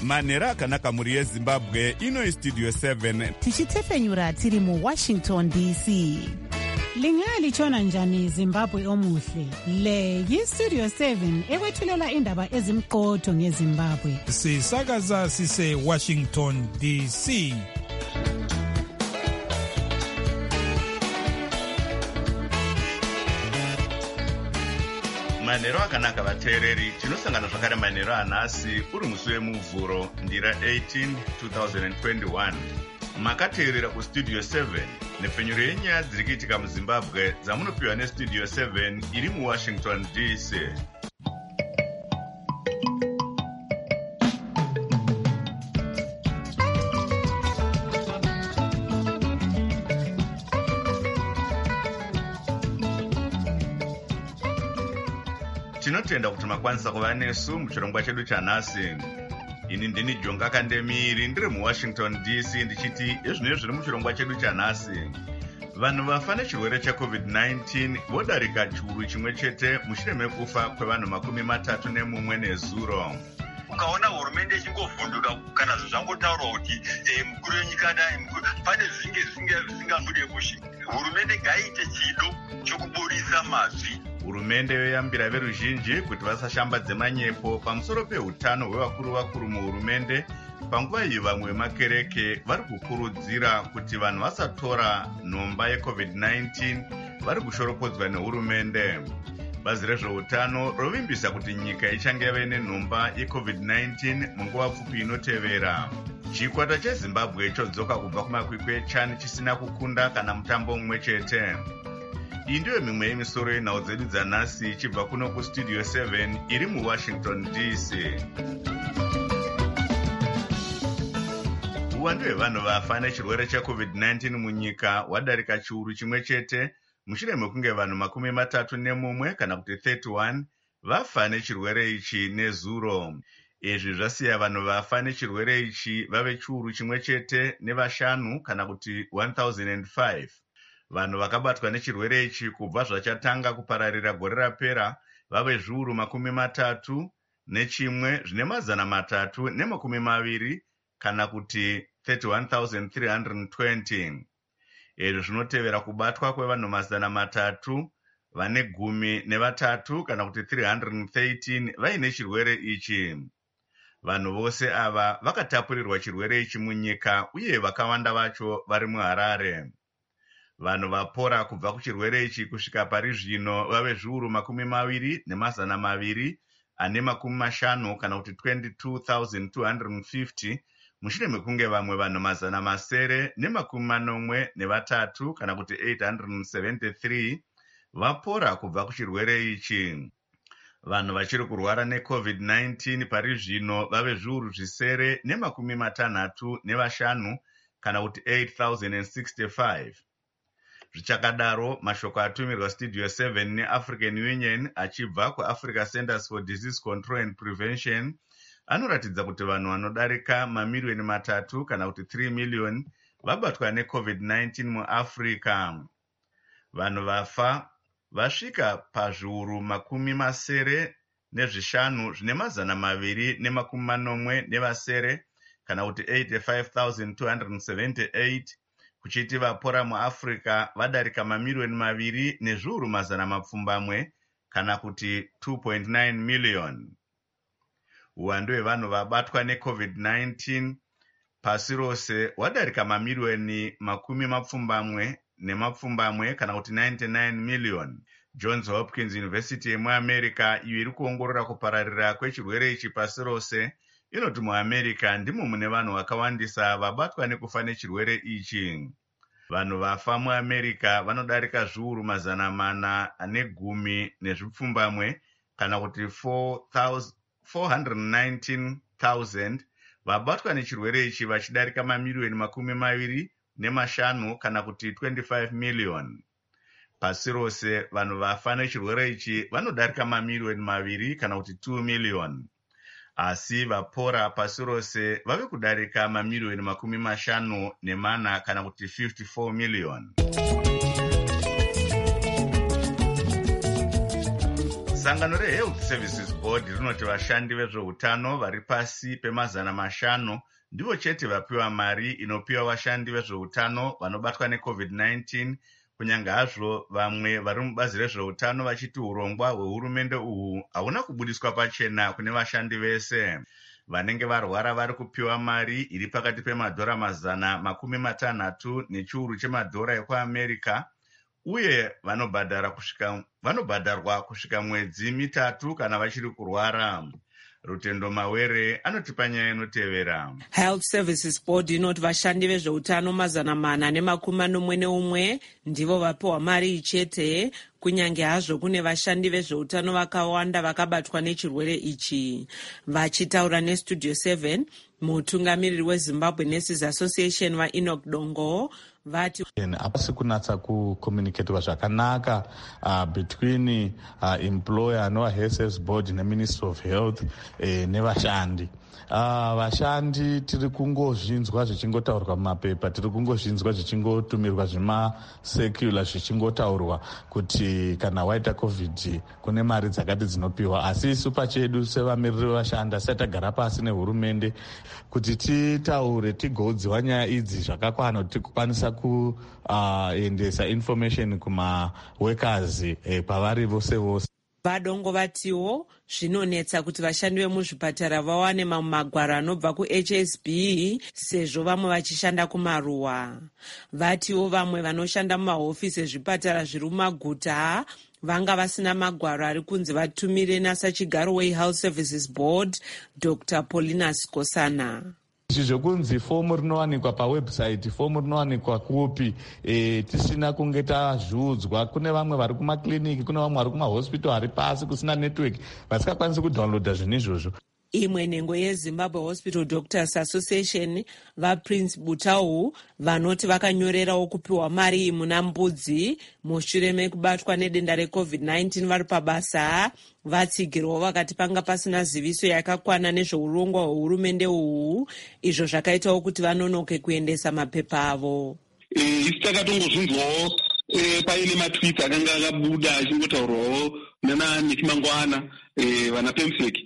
manhero akanaka mhuri yezimbabwe. Ino Studio 7 tichitefenyura tiri muWashington DC. Lingalitshona njani Zimbabwe omuhle? Le yiStudio 7 ekwethulela indaba ezimqotho ngeZimbabwe. Sisakaza sise Washington DC. Manhero akanaka vateereri, tinosangana zvakare manhero anhasi uri musi wemuvhuro ndira 18 2021. Makateerera kuStudio 7 nepfenyuro yenyaya dziri kuitika muZimbabwe dzamunopiwa neStudio 7 iri muWashington DC. Tinotenda kuti makwanisa kuva nesu muchirongwa chedu chanhasi. Ini ndini Jonga Kandemiri ndiri muWashington DC ndichiti ezvinezvi zviri muchirongwa chedu chanhasi. Vanhu vafa nechirwere cheCovid-19 vodarika chiuru chimwe chete mushure mekufa kwevanhu 31 nezuro. Ukaona hurumende ichingovhunduka kana zvangotaurwa kuti mukuru wenyika pane zvisingabude mushe. Hurumende ngaiite chido chokuburisa mazvi. Hurumende yoyambira veruzhinji kuti vasashambadze manyepo pamusoro pehutano hwevakuru muhurumende. Panguva iyi vamwe vemakereke vari kukurudzira kuti vanhu vasatora nhomba yeCovid-19 vari kushoropodzwa nehurumende. Bazi rezveutano rovimbisa kuti nyika ichange yave nenhomba yeCovid-19 munguva pfupi inotevera. Chikwata cheZimbabwe chodzoka kubva kumakwikwi eChan chisina kukunda kana mutambo mumwe chete. Iyi ndiyo mimwe yemisoro yenhau dzedu dzanhasi ichibva kuno kuStudio 7 iri muWashington DC. Uwandu hwevanhu vafa nechirwere cheCovid-19 munyika hwadarika chiuru chimwe chete mushure mekunge vanhu 31 kana kuti 31 vafa nechirwere ichi nezuro. Izvi zvasiya vanhu vafa nechirwere ichi vave chiuru chimwe chete nevashanu kana kuti 1005. Vanhu vakabatwa nechirwere ichi kubva zvachatanga kupararira gore rapera vave zviuru 31 zvine 320 kana kuti 31,320. Izvi zvinotevera kubatwa kwevanhu 313 kana kuti 313 vaine chirwere ichi. Vanhu vose ava vakatapurirwa chirwere ichi munyika uye vakawanda vacho vari muHarare. Vanhu vapora kubva kuchirwere ichi kusvika pari zvino vave zviuru 20,250 kana kuti 22,250 mushure mekunge vamwe vanhu 983 kana kuti 873 vapora kubva kuchirwere ichi. Vanhu vachiri kurwara neCovid-19 pari zvino vave zviuru 965 kana kuti 8,065. Zvichakadaro, mashoko atumirwa Studio 7 neAfrican Union achibva kuAfrica Centers for Disease Control and Prevention anoratidza kuti vanhu vanodarika mamiliyoni 3 kana kuti 3 miliyoni vabatwa neCovid-19 muAfrica. Vanhu vafa vasvika pazviuru 75 zvine 240 kana kuti 85,278 kuchiti vapora muAfrica vadarika mamiliyoni 2 nezviuru 100 kana kuti 2.9 miliyoni. Uwandu hwevanhu vabatwa neCovid-19 pasi rose hwadarika mamiliyoni 10 kana kuti 99 miliyoni. Johns Hopkins University yemuAmerica iyo iri kuongorora kupararira kwechirwere ichi pasi rose inoti muAmerica ndimo mune vanhu vakawandisa vabatwa nekufa nechirwere ichi. Vanhu vafa muAmerica vanodarika zviuru 410 kana kuti 419,000 vabatwa nechirwere ichi vachidarika mamiliyoni 25 kana kuti 25 miliyoni. Pasi rose vanhu vafa nechirwere ichi vanodarika mamiliyoni 2 kana kuti 2 miliyoni. Asi vapora pasi rose vave kudarika mamiliyoni 54 kana kuti 54 miliyoni. sangano reHealth Services Board rinoti vashandi vezveutano vari pasi pe500 ndivo chete vapiwa mari inopiwa vashandi vezveutano vanobatwa neCovid-19, kunyange hazvo vamwe vari mubazi rezveutano vachiti urongwa hwehurumende uhwu hauna kubudiswa pachena kune vashandi vese. Vanenge varwara vari kupiwa mari iri pakati pe$660 nechiuru chemadhora ekuAmerica, uye vanobhadharwa kusvika mwedzi 3 kana vachiri kurwara. Rutendo Mawere anotipa nyaya inotevera. Health Services Board inoti vashandi vezveutano 441 ndivo vapiwa mari chete, kunyange hazvo kune vashandi vezveutano vakawanda vakabatwa nechirwere ichi. Vachitaura neStudio 7, mutungamiriri weZimbabwe Nurses Association vaEnoch Dongo vati hapasi kunatsa kucommunicatewa zvakanaka between employer anova Health Services Board neMinistry of Health nevashandi. Vashandi tiri kungozvinzwa zvichingotaurwa mumapepa, tiri kungozvinzwa zvichingotumirwa zvimasekula zvichingotaurwa kuti kana waita COVID kune mari dzakati dzinopiwa, asi isu pachedu sevamiriri vevashandi asati tagara pasi nehurumende kuti titaure tigodziwa nyaya idzi zvakakwana kuti tikwanisa kuendesa information kumaworkers pavari vose vose. Vadongo vatiwo zvinonetsa kuti vashandi vemuzvipatara vawane mamwe magwaro anobva kuHSB sezvo vamwe vachishanda kumaruwa. Vatiwo vamwe vanoshanda mumahofisi ezvipatara zviri mumaguta vanga vasina magwaro ari kunzi vatumire nasachigaro weHealth Services Board Dr. Paulina Skosana. Izvi zvokunzi fomu rinowanikwa pawebsite, fomu rinowanikwa kupi, tisina kunge tazviudzwa. Kune vamwe vari kumakliniki, kune vamwe vari kumahospital ari pasi kusina network vasikakwanisi kudownloada zvinhu izvozvo. Imwe nhengo yeZimbabwe Hospital Doctors Association vaPrince Butau vanoti vakanyorerawo kupiwa mari muna mbudzi mushure mekubatwa nedenda reCovid-19 vari pabasa, vatsigirwawo vakati panga pasina ziviso yakakwana nezveurongwa hwehurumende uhwu, izvo zvakaitawo kuti vanonoke kuendesa mapepa avo. Isi takatongozvinzwawo paine matweets akanga akabuda achingotaurwawo nana Nikimangwana vana Pemsek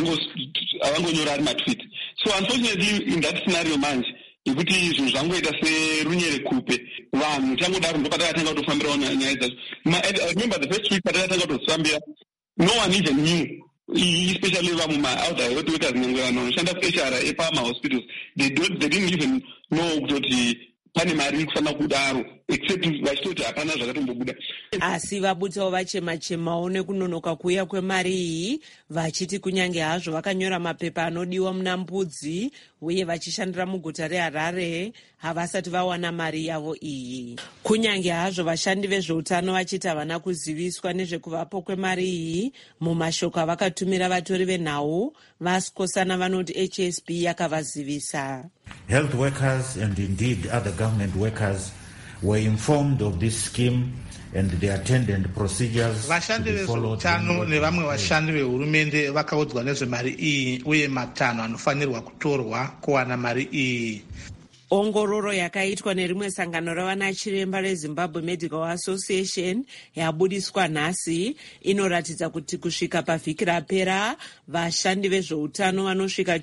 avangonyora ari matweet. So unfortunately in that scenario manje yekuti zvinhu zvangoita serunyere kupe, vanhu changodaro ndopatakatanga kutofambirawo nyaya dzacho. Remember the first week patakatanga kutofambira, no one even knew, especially vamuma-outer health workers nyange vanhu vanoshanda kuHR epamahospitals, they didn't even know kuti pane mari kufanira kudaro except vachitoti hapana zvakatombobuda. Asi vabutawo vachema-chemawo nekunonoka kuuya kwemari iyi, vachiti kunyange hazvo vakanyora mapepa anodiwa muna mbudzi uye vachishandira muguta reHarare havasati vawana mari yavo iyi. Kunyange hazvo vashandi vezveutano vachiti havana kuziviswa nezvekuvapo kwemari iyi, mumashoko avakatumira vatori venhau vaSkosana vanoti HSB yakavazivisa. Health workers and indeed other government workers were informed of this scheme and the attendant procedures. Vashandi vezveutano nevamwe vashandi vehurumende vakaudzwa nezvemari iyi uye matanho anofanirwa kutorwa kuwana mari iyi. Ongororo yakaitwa nerimwe sangano ravanachiremba reZimbabwe Medical Association yabudiswa nhasi inoratidza kuti kusvika pavhiki rapera vashandi vezveutano vanosvika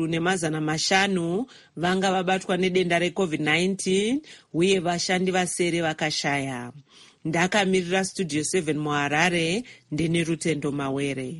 105 vanga vabatwa nedenda reCovid-19 uye vashandi vasere vakashaya. Ndakamirira Studio 7 muHarare, ndini Rutendo Mawere.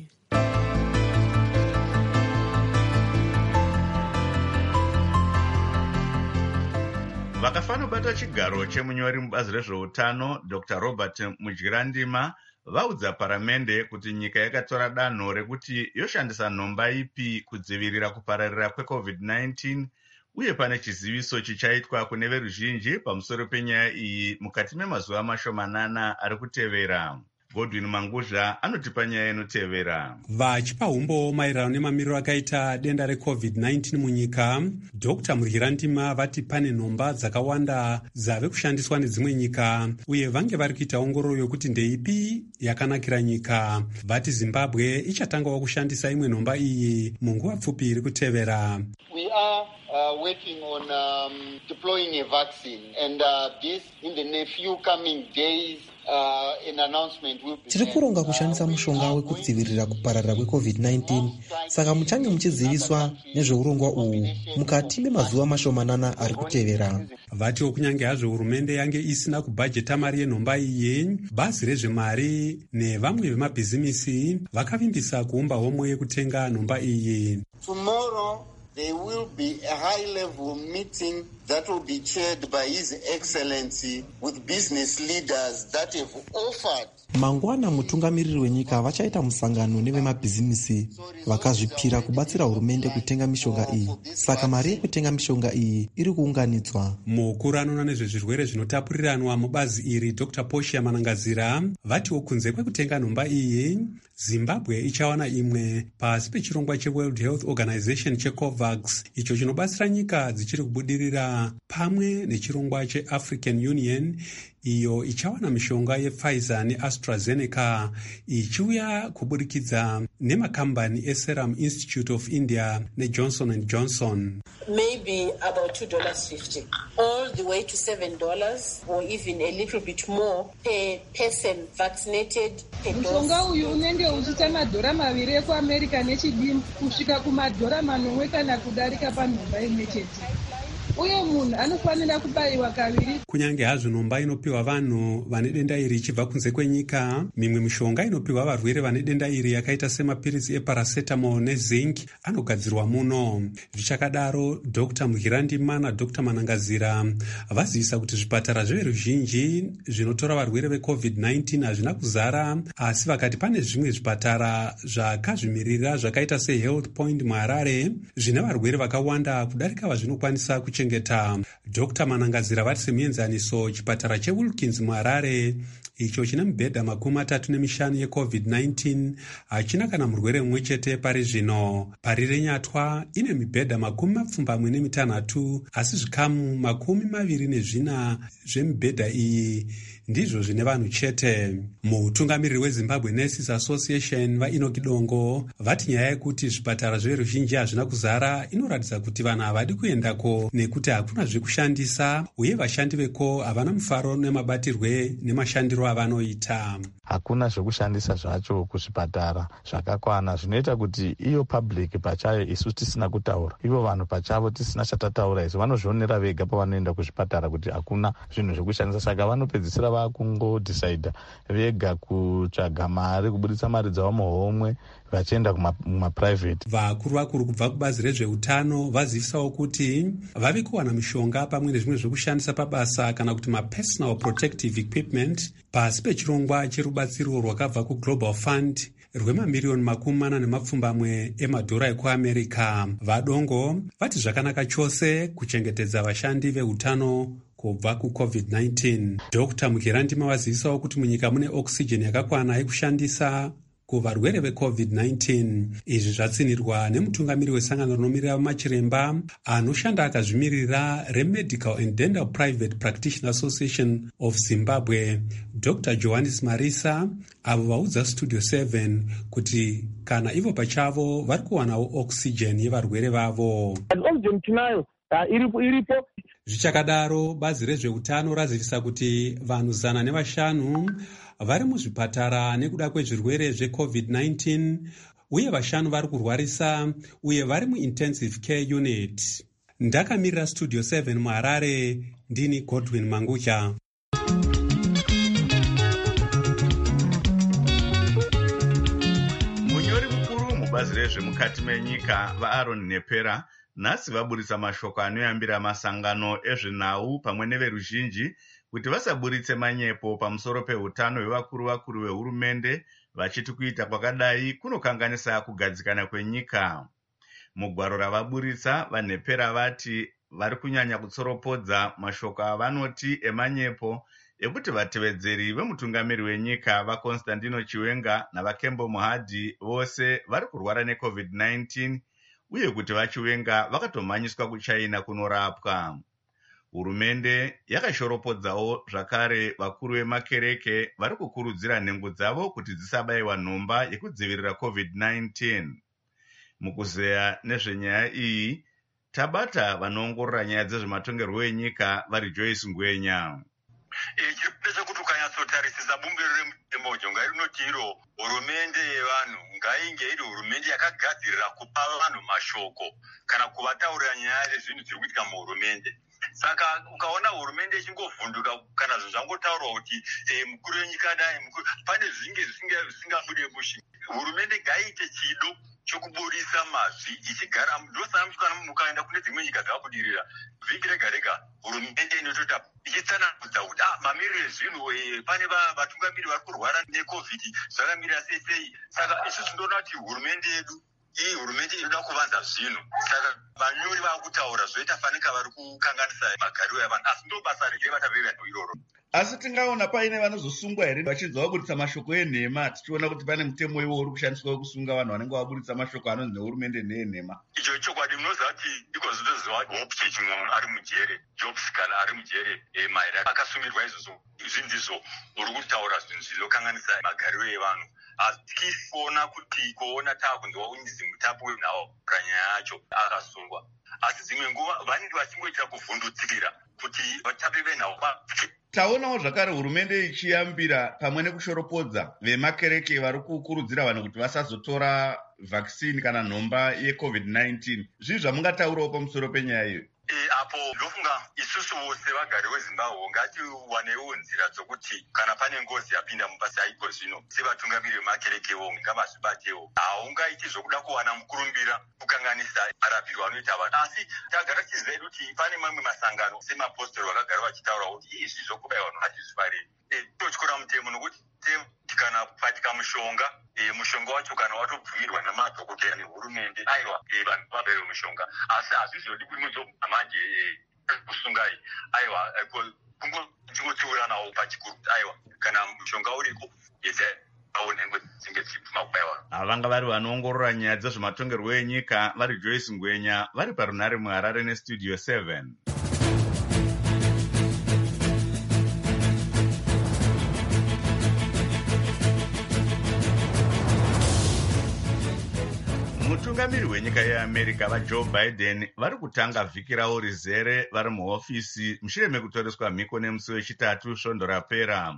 Vakafanobata chigaro chemunyori mubazi rezveutano Dr. Robert Mudyirandima vaudza paramende kuti nyika yakatora danho rekuti yoshandisa nhomba ipi kudzivirira kupararira kweCovid-19 uye pane chiziviso chichaitwa kune veruzhinji pamusoro penyaya iyi mukati memazuva mashomanana ari kutevera. Godwin Manguzha anotipa nyaya inotevera. Vachipa umbo maererano nemamiriro akaita denda reCovid-19 munyika, Dr. Mudyirandima vati pane nhomba dzakawanda dzave kushandiswa nedzimwe nyika uye vange vari kuita ongororo yokuti ndeipi yakanakira nyika. Vati Zimbabwe ichatangawo kushandisa imwe nhomba iyi munguva pfupi iri kutevera. We are working on deploying a vaccine, and this in the few coming days an announcement will be tiri kuronga kushandisa mushonga wekudzivirira kupararira kweCovid-19, saka muchange muchiziviswa nezveurongwa uhu mukati memazuva mashomanana ari kutevera. Vatiwo kunyange hazvo hurumende yange isina kubhajeta mari yenhomba iyi, bazi rezvemari nevamwe vemabhizimisi vakavimbisa kuumba homwe yekutenga nhomba iyi. Tomorrow there will be a high-level meeting that will be chaired by His Excellency with business leaders that have offered. Mangwana mutungamiriri wenyika vachaita musangano nevemabhizimisi vakazvipira kubatsira hurumende kutenga mishonga iyi. Saka mari yekutenga mishonga iyi iri kuunganidzwa. Mukuru anoona nezvezvirwere zvinotapuriranwa mubazi iri Dr. Portia Manangazira vatiwo kunze kwekutenga nhomba iyi, Zimbabwe ichawana imwe pasi pechirongwa cheWorld Health Organization cheCOVAX, icho chinobatsira nyika dzichiri kubudirira, pamwe nechirongwa cheAfrican Union iyo ichawana mishonga yePfizer neAstraZeneca ichiuya kuburikidza nemakambani eSerum Institute of India neJohnson & Johnson. Maybe about $2.50 all the way to $7 or even a little bit more per person vaccinated per dose. Mushonga uyu unenge uchita madhora maviri ekuAmerica nechidini kusvika kumadhora manomwe kana kudarika panhomba imwe chete. Uye munhu anofanira kubayiwa kaviri. Kunyange hazvo nhomba inopiwa vanhu vane denda iri ichibva kunze kwenyika, mimwe mishonga inopiwa varwere vane denda iri yakaita semapirizi eparacetamol nezinc anogadzirwa muno. Zvichakadaro, Dr. Muhirandima naDr. Manangazira vazivisa kuti zvipatara zveruzhinji zvinotora varwere veCovid-19 hazvina kuzara, asi vakati pane zvimwe zvipatara zvakazvimirira zvakaita seHealth Point muHarare zvine varwere vakawanda kudarika vazvinokwanisa kuchengeta. Dr. Manangazira vati semuenzaniso, chipatara cheWilkins muHarare icho chine mibhedha 35 yeCovid-19 hachina kana murwere mumwe chete pari zvino. Parire Nyatwa ine mibhedha 26, asi zvikamu 24 zvemibhedha iyi ndizvo zvine vanhu chete. Mutungamiriri weZimbabwe Nurses Association vaInoki Dongo vati nyaya yekuti zvipatara zveruzhinji hazvina kuzara inoratidza kuti vanhu havadi kuendako nekuti hakuna zvekushandisa, uye vashandi veko havana mufaro nemabatirwe nemashandiro avanoita. Hakuna zvekushandisa zvacho kuzvipatara zvakakwana, zvinoita kuti iyo public pachayo isu tisina kutaura, ivo vanhu pachavo tisina chatataura isu, vanozvionera vega pavanoenda kuzvipatara kuti hakuna zvinhu zvekushandisa, saka vanopedzisira vakungodhisaidha vega kutsvaga mari, kubudisa mari dzavo muhomwe vachienda kumaprivate. Vakuru kubva kubazi rezveutano vazivisawo kuti vave kuwana mishonga pamwe nezvimwe zvekushandisa pabasa kana kuti mapersonal protective equipment pasi pechirongwa cherubatsiro rwakabva kuGlobal Fund rwemamiliyoni 40 emadhora ekuAmerica. Vadongo vati zvakanaka chose kuchengetedza vashandi veutano kubva kuCovid-19. Dr. Mugirandima vazivisawo kuti munyika mune oxygen yakakwana yekushandisa kuvarwere veCovid-19. Izvi zvatsinirwa nemutungamiri wesangano rinomirira machiremba anoshanda akazvimirira reMedical and Dental Private Practitioner Association of Zimbabwe, Dr. Johannes Marisa, avo vaudza Studio 7 kuti kana ivo pachavo vari kuwanawo oxygen yevarwere vavo. Oxygen tinayo iripo. Zvichakadaro, bazi rezveutano razivisa kuti vanhu 105 vari muzvipatara nekuda kwezvirwere zveCovid-19, uye 5 vari kurwarisa uye vari muintensive care unit. Ndakamirira Studio 7 muHarare, ndini Godwin Mangucha. Munyori mukuru mubazi rezvemukati menyika vaAaron Nepera nhasi vaburitsa mashoko anoyambira masangano ezvenhau pamwe neveruzhinji kuti vasaburitse manyepo pamusoro peutano hwevakuru vehurumende, vachiti kuita kwakadai kunokanganisa kugadzikana kwenyika. Mugwaro ravaburitsa, vaNepera vati vari kunyanya kutsoropodza mashoko avanoti emanyepo ekuti vatevedzeri vemutungamiri wenyika vaConstantino Chiwenga navaKembo Mohadi vose vari kurwara neCovid-19, uye kuti vaChiwenga vakatomhanyiswa kuChina kunorapwa. Hurumende yakashoropodzawo zvakare vakuru vemakereke vari kukurudzira nhengo dzavo kuti dzisabayiwa nhomba yekudzivirira COVID-19. Mukuzeya nezvenyaya iyi, tabata vanoongorora nyaya dzezvematongerwo enyika vari Joyce Ngwenya. Chirikude chekuti ukanyatso kutarisisa bumbiro remutemo jonga rinoti iro hurumende yevanhu ngainge iri hurumende yakagadzirira kupa vanhu mashoko kana kuvataurira nyaya dzezvinhu dziri kuitika muhurumende. Saka ukaona hurumende ichingovhunduka kana zvinhu zvangotaurwa kuti mukuru wenyika dai pane zvisingabude mushe. Hurumende ngaiite chido chokuburisa mabvi ichigara ndosaka muchikana mukaenda kune dzimwe nyika dzavabudirira vhiki rega rega hurumende inotota ichitsanangudza kuti mamiriro ezvinhu pane vatungamiri vari kurwara necovid zvakamirira sei. Saka isu tinoona kuti hurumende yedu iyi hurumende inoda kuvanza zvinhu, saka vanyori vakutaura zvoita fanika vari kukanganisa magariro evanhu, asi ndo basa revatavevano iroro. Asi tingaona paine vanozosungwa here vachinzi vaburitsa mashoko enhema, tichiona kuti pane mutemo iwo uri kushandiswa wekusunga vanhu vanenge vaburitsa mashoko anonzi nehurumende neenhema. Icho chokwadi munoziva kuti ikozvitoziva hope church munhu ari mujere, Jobs kana ari mujere maira akasungirwa izvozvo zvindizvo uri kutaura zvinhu zvinokanganisa magariro evanhu. Asi tichiona kuti kuona taakunzwa unyizi mutapu wenhau panyaya yacho akasungwa, asi dzimwe nguva vanenge vachingoita kuvhundutsikira kuti vatapi venhau. Taonawo zvakare hurumende ichiyambira pamwe nekushoropodza vemakereke vari kukurudzira vanhu kuti vasazotora vhakisini kana nhomba yeCovid-19. Zvii zvamungataurawo pamusoro penyaya iyo? Apo ndofunga isusu vose vagari veZimbabwe ngatiwanewo nzira dzokuti kana pane ngozi yapinda mubasa iko zvino sevatungamiri vemakerekewo ngavazvibatewo. Haungaiti zvokuda kuwana mukurumbira kukanganisa marapirwo anoita vanhu, asi tagara tizive kuti pane mamwe masangano semapostori vakagara vachitaura kuti izvi zvokubayiwa vanhu hatizvifariri. Totyora mutemo nokuti kana kupatika mushonga wacho kana watobvumirwa namadhokotera nehurumende aiwa vanhu vabayiwe mushonga, asi hazvizodi kuti muzomanje kusungai aiwa kungotsiura nawo pachikuru aiwa kana mushonga uriko aonengwe dzinge dzipfuma kubayiwa. Vanga vari vanoongorora nyaya dzezvematongerwo enyika vari Joyce Ngwenya vari parunare muHarare neStudio 7. Mutungamiri wenyika yeAmerica vaJoe Biden vari kutanga vhiki ravo rizere vari muhofisi mushure mekutoreswa mhiko nemusi wechitatu svondo rapera.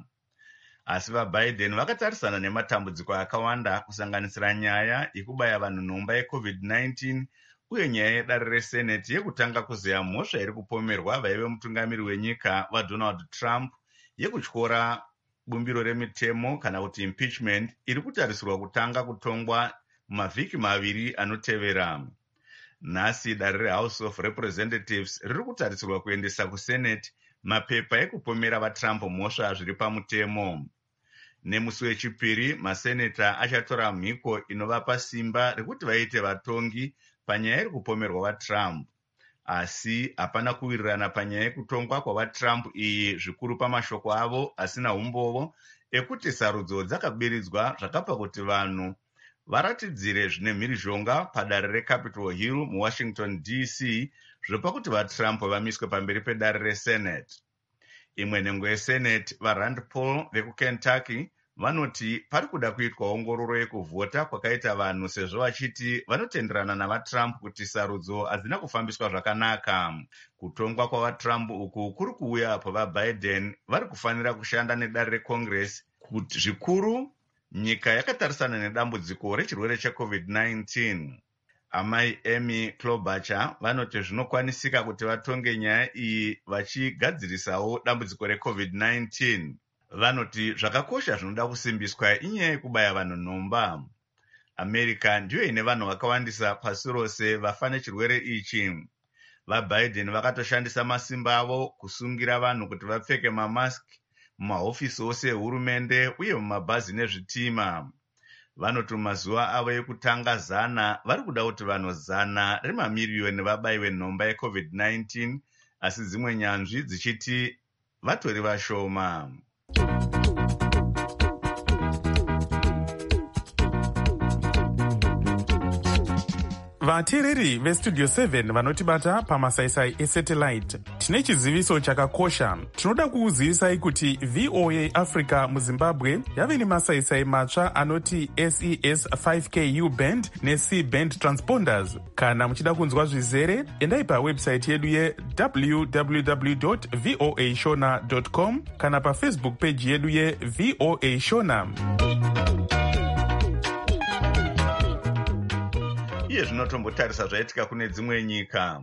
Asi vaBiden vakatarisana nematambudziko akawanda kusanganisira nyaya yekubaya vanhu nhomba yeCovid-19 uye nyaya yedare reSenate yekutanga kuzeya mhosva iri kupomerwa vaive mutungamiri wenyika vaDonald Trump yekutyora bumbiro remitemo kana kuti impeachment iri kutarisirwa kutanga kutongwa mavhiki maviri anotevera. Nhasi dare reHouse of Representatives riri kutarisirwa kuendesa kuSenate mapepa ekupomera vaTrump mhosva zviri pamutemo. Nemusi wechipiri maseneta achatora mhiko inovapa simba rekuti vaite vatongi panyaya iri kupomerwa vaTrump, asi hapana kuwirirana panyaya yekutongwa kwavaTrump iyi zvikuru pamashoko avo asina umbovo ekuti sarudzo dzakabiridzwa zvakapa kuti vanhu varatidzire zvine mhirizhonga padare reCapitol Hill muWashington DC zvopa kuti vaTrump vamiswe pamberi pedare reSenate. Imwe nhengo yeSenate vaRand Paul vekuKentucky vanoti pari kuda kuitwa ongororo yekuvhota kwakaita vanhu sezvo vachiti vanotenderana navaTrump kuti sarudzo hadzina kufambiswa zvakanaka. Kutongwa kwavaTrump uku kuri kuuya apo vaBiden vari kufanira kushanda nedare reCongress kuti zvikuru nyika yakatarisana nedambudziko rechirwere cheCovid-19. Amai Amy Klobuchar vanoti zvinokwanisika kuti vatonge nyaya iyi vachigadzirisawo dambudziko reCovid-19. Vanoti zvakakosha zvinoda kusimbiswa inyaya yekubaya vanhu nhomba. America ndiyo ine vanhu vakawandisa pasi rose vafa nechirwere ichi. VaBiden vakatoshandisa masimba avo kusungira vanhu kuti vapfeke mamaski mumahofisi ose ehurumende uye mumabhazi nezvitima. Vanoti mazuva avo ekutanga 100 vari kuda kuti vanhu 100 remamiriyoni vabayiwe nhomba yeCovid-19, asi dzimwe nyanzvi dzichiti vatori vashoma. vateereri vestudio 7 vanotibata pamasaisai esatellite, tine chiziviso chakakosha. Tinoda kukuzivisai kuti VOA Africa muZimbabwe yave nemasaisai matsva anoti SES 5K U-band neC-band transponders. Kana muchida kunzwa zvizere, endai pawebsite yedu ye-www.voashona.com kana pafacebook page yedu ye-VOA Shona. Iye zvinotombotarisa zvaitika kune dzimwe nyika.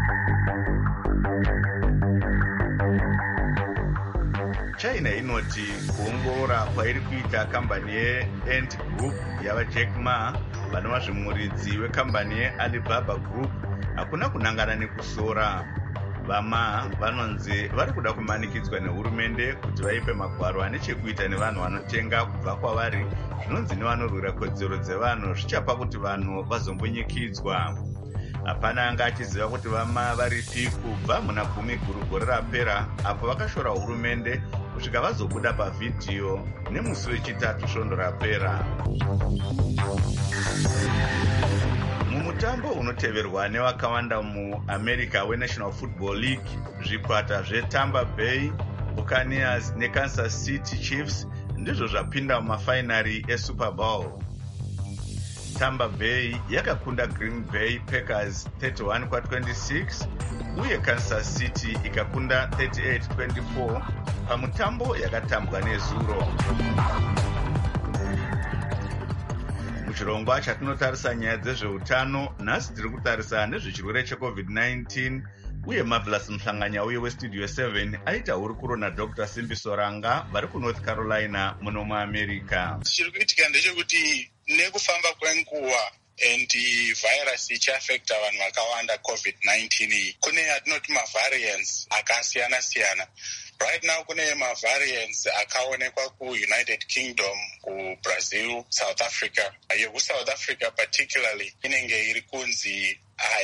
China inoti kuongorora kwairi kuita kambani yeAnt Group yavaJack Ma, vanova zvimuridzi wekambani yeAlibaba Group, hakuna kunangana nekusora. Vama vanonzi vari kuda kumanikidzwa nehurumende kuti vaipe magwaro ane chekuita nevanhu vanotenga kubva kwavari, zvinonzi nevanorwira kodzero dzevanhu zvichapa kuti vanhu vazombonyikidzwa. Hapana anga achiziva kuti vama varipi kubva muna 10 gurugore rapera, apo vakashora hurumende kusvika vazobuda pavhidhiyo nemusi wechitatu svondo rapera. Mumutambo unoteverwa nevakawanda muAmerica weNational Football League, zvikwata zveTampa Bay Buccaneers neKansas City Chiefs ndizvo zvapinda mumafainari eSuper Bowl. Tampa Bay yakakunda Green Bay Packers 31-26 uye Kansas City ikakunda 38-24 pamutambo yakatambwa nezuro. Muchirongwa chatinotarisa nyaya dzezveutano, nhasi tiri kutarisa nezvechirwere cheCovid-19 uye Marvelous Mhlanganya uye westudio 7 aita hurukuro naDr. Simbi Soranga vari kuNorth Carolina muno muAmerica. Chiri kuitika ndechekuti nekufamba kwenguva and virus ichiafecta vanhu vakawanda COVID-19 kune yatinoti mavariants akasiyana siyana. Right now kune mavariants akaonekwa kuUnited Kingdom, kuBrazil, South Africa. YekuSouth Africa particularly inenge iri kunzi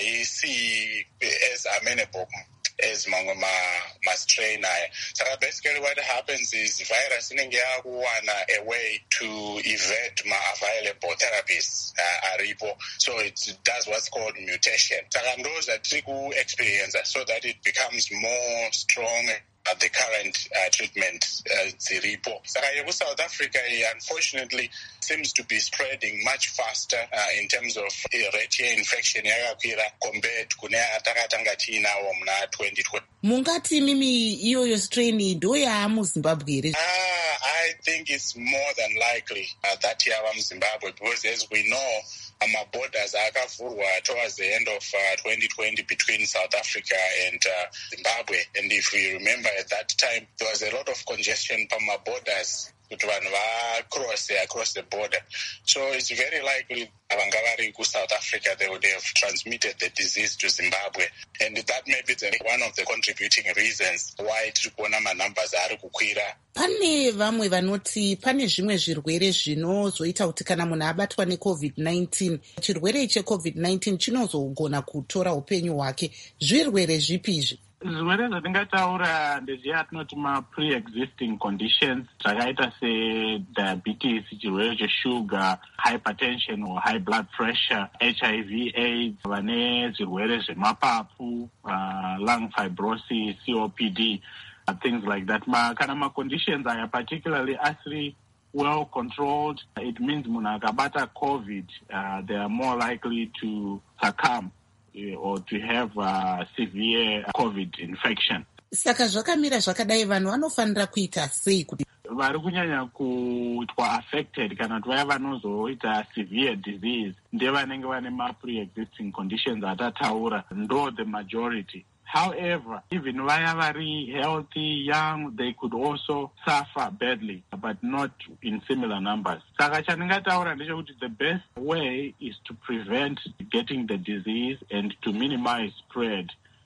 haisi as amenable as mamwe ma-strain aya. Saka basically what happens is virus inenge yakuwana a way to evade ma-available therapies aripo. So it does what's called mutation. Saka ndo zvatiri ku-experience so that it becomes more strong at the current treatment dziripo. Saka yeku-South Africa unfortunately seems to be spreading much faster in terms of rate infection yakakwira compared kune atakatanga tiinawo muna 2020. Mungati mimi iyoyo strain ndo yamuZimbabwe here? I think it's more than likely that yava muZimbabwe, because as we know borders akavhurwa towards the end of 2020 between South Africa and Zimbabwe, and if we remember at that time there was a lot of congestion pama borders kuti vanhu vacross across the border. So it's very likely vanga vari kuSouth Africa they would have transmitted the disease to Zimbabwe, and that may be one of the contributing reasons why tiri kuona manumbers ari kukwira. Pane vamwe vanoti pane zvimwe zvirwere zvinozoita kuti kana munhu abatwa neCovid-19, chirwere cheCovid-19 chinozogona kutora upenyu hwake. Zvirwere zvipi izvi? Zvirwere zvatingataura ndezviya atinoti ma-pre-existing conditions zvakaita se-diabetes, chirwere cheshuga, hypertension or high blood pressure, HIV, AIDS, vane zvirwere zvemapapu, lung fibrosis, COPD, things like that. Kana ma-conditions aya particularly asiri well controlled, it means munhu akabata COVID, they are more likely to succumb or to have severe COVID infection. Saka zvakamira zvakadai vanhu vanofanira kuita sei kuti vari kunyanya kuitwa affected kana kuti vaya vanozoita severe disease ndevanenge vane ma-pre-existing conditions atataura, ndo the majority. However, even vaya vari healthy, young, they could also suffer badly, but not in similar numbers. Saka chandingataura ndechekuti the best way is to prevent getting the disease and to minimize spread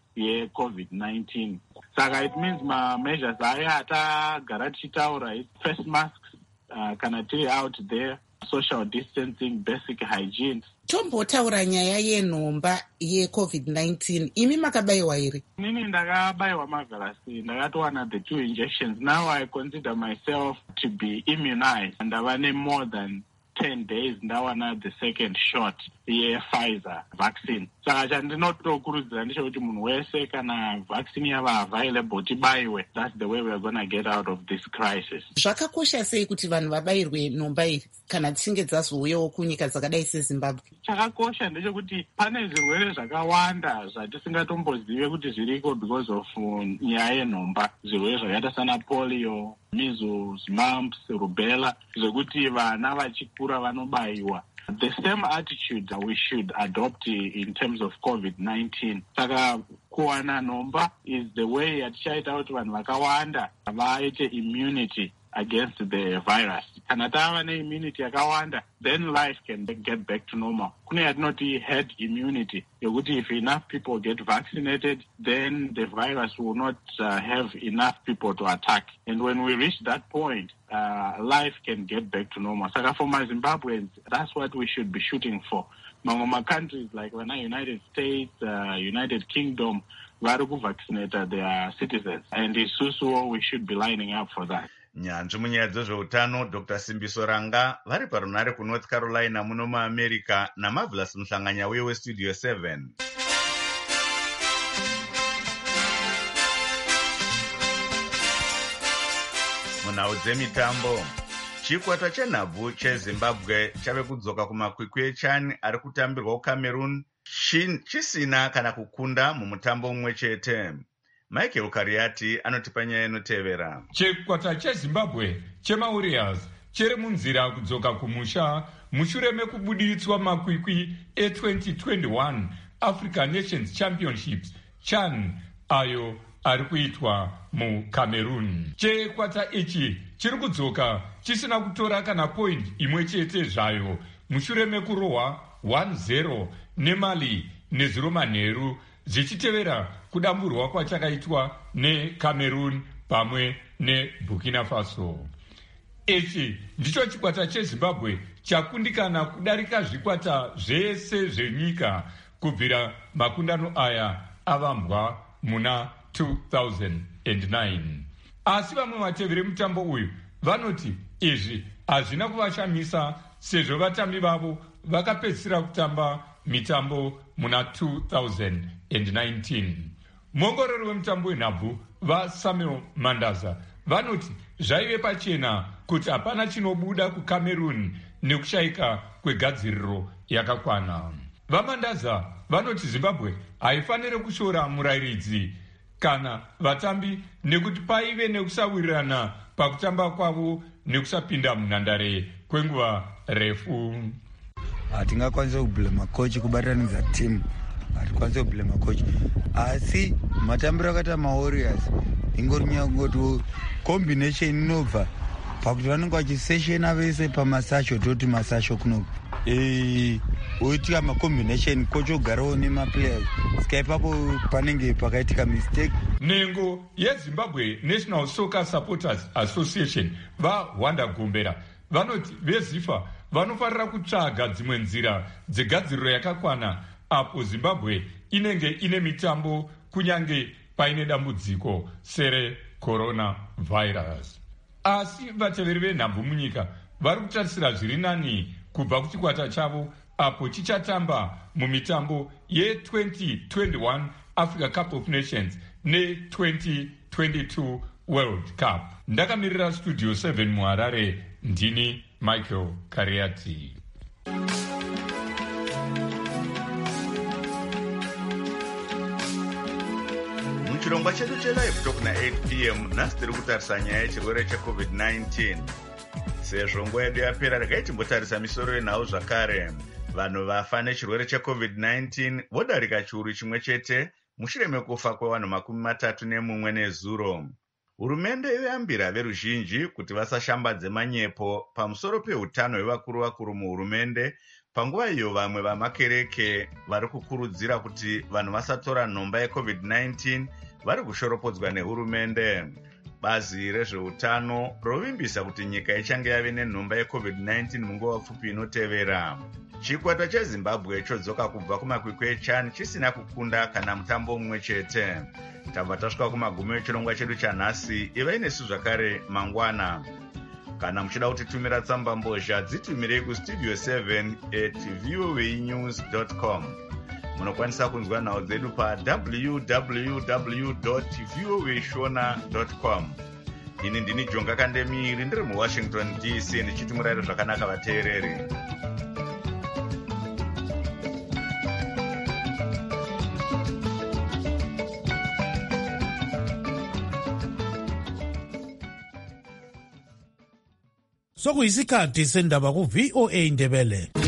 ye-COVID-19. Saka it means measures aya atagara tichitaura is face masks, kana tiri out there, social distancing, basic hygiene. Tombotaura nyaya yenhomba yeCovid-19, imi makabayiwa here? Nini ndakabayiwa Marvelous, ndakatowana the 2 injections. Now I consider myself to be immunized, and I've had more than 10 days ndawana the second shot yePfizer vaccine. Saka chandinotokurudzira ndechekuti munhu wese kana vaccine yava available tibaiwe. That's the way we are going to get out of this crisis. Zvakakosha sei kuti vanhu vabairwe nhomba iyi kana dzichinge dzazouyawo kunyika dzakadai seZimbabwe? Chakakosha ndechekuti pane zvirwere zvakawanda zvatisingatombozive kuti zviriko because of nyaya yenhomba. Zvirwere zvakaita sana polio, measles, mumps, rubella, zvekuti vana vachikura vanobaiwa. The same attitude that we should adopt in terms of COVID-19. Saka kuwana nhomba is the way atichaita kuti vanhu vakawanda vaite immunity against the virus. Kana tava neimmunity yakawanda, then life can get back to normal. Kune yatinoti herd immunity, yokuti if enough people get vaccinated, then the virus will not have enough people to attack. And when we reach that point, life can get back to normal. Saka for my Zimbabweans, that's what we should be shooting for. Mangoma countries like United States, United Kingdom, vari kuvaccinate their citizens. And isusu, we should be lining up for that. Nyanzvi munyaya dzezveutano Dr. Simbiso Ranga vari parunare kuNorth Carolina muno muAmerica naMarvelous Muhlanganya uye weStudio 7. Munhau dzemitambo, chikwata chenhabvu cheZimbabwe chave kudzoka kumakwikwi eChan ari kutambirwa kuCameroon chisina kana kukunda mumutambo umwe chete. Michael Kariati anotipa nyaya inotevera. Chikwata cheZimbabwe chemaWarriors chiri munzira kudzoka kumusha mushure mekubuditswa makwikwi e2021 African Nations Championships CHAN ayo ari kuitwa muCameroon. Chikwata ichi chiri kudzoka chisina kutora kana point imwe chete zvayo mushure mekurohwa 1-0 neMali nezuro manheru zichitevera kudamburwa kwachakaitwa neCameroon pamwe neBurkina Faso. Ichi ndicho chikwata cheZimbabwe chakundikana kudarika zvikwata zvese zvenyika kubvira makundano aya avambwa muna 2009. Asi vamwe vateveri mutambo uyu vanoti izvi hazvina kuvashamisa sezvo vatambi vavo vakapedzisira kutamba mitambo muna 2019. Muongorori wemutambo wenhabvu vaSamuel Mandaza vanoti zvaive pachena kuti hapana chinobuda kuCameroon nekushayika kwegadziriro yakakwana. VaMandaza vanoti Zimbabwe haifaniri kushora murayiridzi kana vatambi nekuti paive nekusawirirana pakutamba kwavo nekusapinda munhandare kwenguva refu. Hatingakwanisa kublema coach kubatanidza team, hatikwanisa kublema coach, asi matambiro akaita maWarriors ingori nyaya kungoti combination inobva pakuti vanenge vachiseshena vese pamasasho toti masasho kunoku oitika macombination coach ogarawo nemaplayers sika ipapo panenge pakaitika mistake. Nhengo yeZimbabwe National Soccer Supporters Association vaWanda Gombera vanoti veZIFA vanofarira kutsvaga dzimwe nzira dzegadziriro yakakwana apo Zimbabwe inenge ine mitambo kunyange paine dambudziko sere coronavirus. Asi vateveri venhabvu munyika vari kutarisira zviri nani kubva kuchikwata chavo apo chichatamba mumitambo ye2021 Africa Cup of Nations ne2022 World Cup. Ndakamirira Studio 7 muHarare, ndini Michael Kariati. Muchirongwa chedu chelive talk na8 p.m. nhasi tiri kutarisa nyaya yechirwere cheCovid-19. Sezvo nguva yedu yapera regai timbotarisa misoro yenhau zvakare. Vanhu vafa nechirwere cheCovid-19 vodarika chiuru chimwe chete mushure mekufa kwevanhu 31 nezuro. Hurumende yoyambira veruzhinji kuti vasashambadze manyepo pamusoro peutano hwevakuru muhurumende, panguva iyo vamwe vamakereke vari kukurudzira kuti vanhu vasatora nhomba yeCovid-19 vari kushoropodzwa nehurumende. Bazi rezveutano rovimbisa kuti nyika ichange yave nenhomba yeCovid-19 munguva pfupi inotevera. Chikwata cheZimbabwe chodzoka kubva kumakwikwi eChan chisina kukunda kana mutambo mumwe chete. Tabva tasvika kumagumo echirongwa chedu chanhasi. Ivai nesu zvakare mangwana. Kana muchida kutitumira tsamba mbozha, dzitumirei kustudio 7@voanews.com. Munokwanisa kunzwa nhau dzedu pa www.voashona.com. Ini ndini Jonga Kandemiri, ndiri muWashington DC, ndichiti murayiro zvakanaka vateereri. Sokuyisikhathi sendaba ku VOA Ndebele.